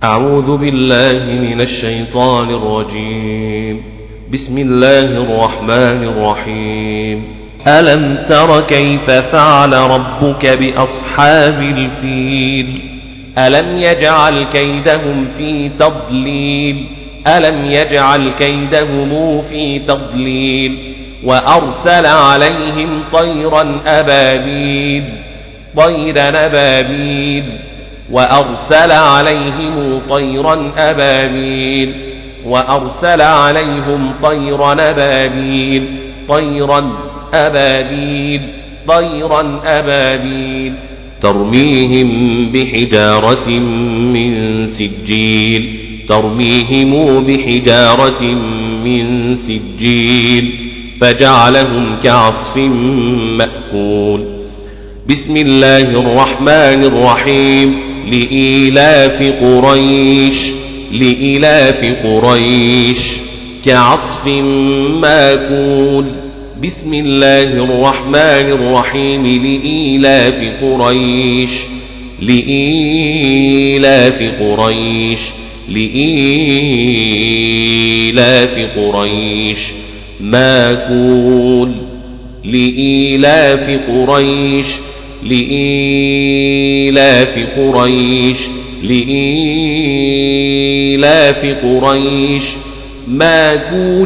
أعوذ بالله من الشيطان الرجيم. بسم الله الرحمن الرحيم. ألم تر كيف فعل ربك بأصحاب الفيل؟ ألم يجعل كيدهم في تضليل ألم يجعل كيدهم في تضليل وأرسل عليهم طيرا أبابيل وأرسل عليهم طيرا أبابيل ترميهم بحجارة من سجيل فجعلهم كعصف مأكول. بسم الله الرحمن الرحيم. لإيلاف قريش كعصف مأكول. بسم الله الرحمن الرحيم. لإيلاف قريش مأكول. لإيلاف قريش مأكول.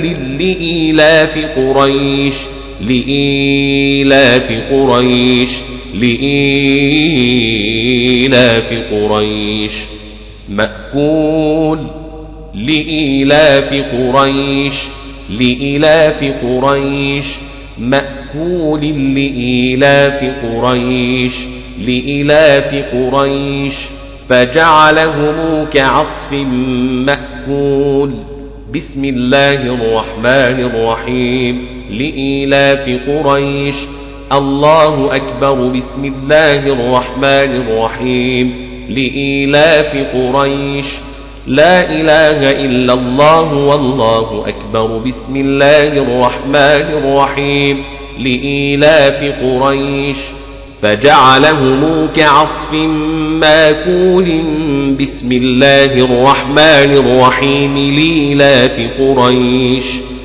لإيلاف قريش فجعلهم كعصف مأكول. بسم الله الرحمن الرحيم. لإيلاف قريش. الله أكبر. بسم الله الرحمن الرحيم. لإيلاف قريش. لا إله إلا الله والله أكبر. بسم الله الرحمن الرحيم. لإيلاف قريش فجعلهم كعصف مأكول. بسم الله الرحمن الرحيم. لإيلاف قريش